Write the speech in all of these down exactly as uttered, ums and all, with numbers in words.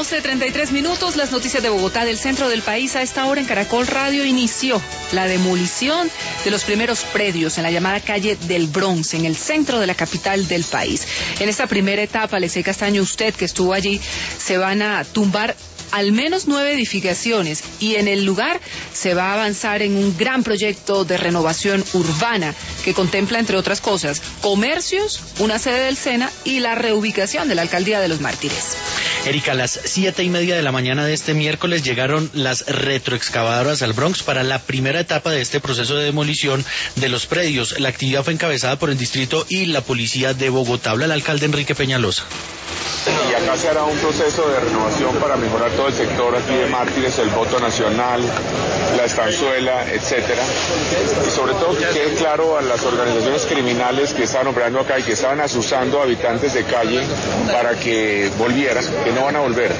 doce treinta y tres minutos, las noticias de Bogotá, del centro del país. A esta hora en Caracol Radio inició la demolición de los primeros predios en la llamada calle del Bronx, en el centro de la capital del país. En esta primera etapa, Alexei Castaño, usted que estuvo allí, se van a tumbar al menos nueve edificaciones y en el lugar se va a avanzar en un gran proyecto de renovación urbana que contempla, entre otras cosas, comercios, una sede del SENA y la reubicación de la Alcaldía de los Mártires. Erika, a las siete y media de la mañana de este miércoles llegaron las retroexcavadoras al Bronx para la primera etapa de este proceso de demolición de los predios. La actividad fue encabezada por el distrito y la policía de Bogotá. Habla el alcalde Enrique Peñalosa. Y acá se hará un proceso de renovación para mejorar todo el sector aquí de Mártires, el Voto Nacional, la Estanzuela, etcétera. Y sobre todo que quede claro a las organizaciones criminales que estaban operando acá y que estaban asusando a habitantes de calle para que volvieran, que no van a volver.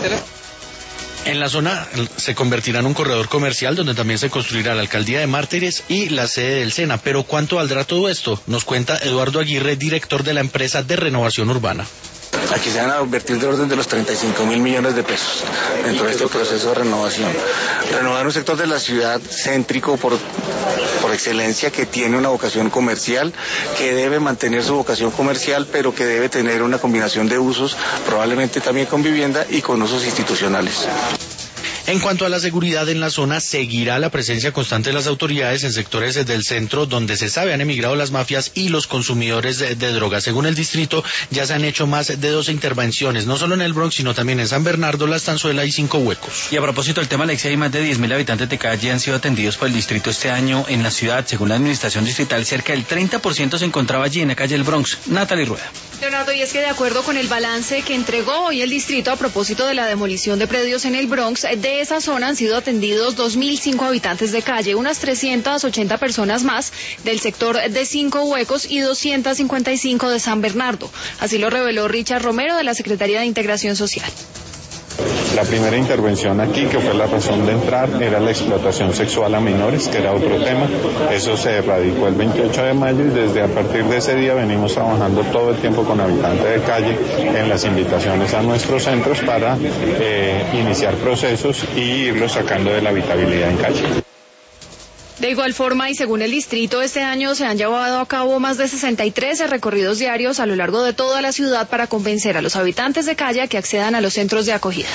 En la zona se convertirá en un corredor comercial donde también se construirá la Alcaldía de Mártires y la sede del SENA. Pero ¿cuánto valdrá todo esto? Nos cuenta Eduardo Aguirre, director de la empresa de renovación urbana. Aquí se van a invertir de orden de los treinta y cinco mil millones de pesos dentro de este proceso de renovación. Renovar un sector de la ciudad céntrico por, por excelencia, que tiene una vocación comercial, que debe mantener su vocación comercial, pero que debe tener una combinación de usos, probablemente también con vivienda y con usos institucionales. En cuanto a la seguridad en la zona, seguirá la presencia constante de las autoridades en sectores del centro donde se sabe han emigrado las mafias y los consumidores de, de drogas. Según el distrito, ya se han hecho más de doce intervenciones, no solo en el Bronx, sino también en San Bernardo, La Estanzuela y Cinco Huecos. Y a propósito del tema, Alexia, hay más de diez mil habitantes de calle han sido atendidos por el distrito este año en la ciudad. Según la administración distrital, cerca del treinta por ciento se encontraba allí en la calle del Bronx. Natalie Rueda. Leonardo, y es que de acuerdo con el balance que entregó hoy el distrito a propósito de la demolición de predios en el Bronx, de esa zona han sido atendidos dos mil cinco habitantes de calle, unas trescientas ochenta personas más del sector de Cinco Huecos y doscientas cincuenta y cinco de San Bernardo. Así lo reveló Richard Romero de la Secretaría de Integración Social. La primera intervención aquí, que fue la razón de entrar, era la explotación sexual a menores, que era otro tema. Eso se erradicó el veintiocho de mayo y desde a partir de ese día venimos trabajando todo el tiempo con habitantes de calle en las invitaciones a nuestros centros para eh, iniciar procesos y irlos sacando de la habitabilidad en calle. De igual forma, y según el distrito, este año se han llevado a cabo más de sesenta y tres recorridos diarios a lo largo de toda la ciudad para convencer a los habitantes de calle a que accedan a los centros de acogida.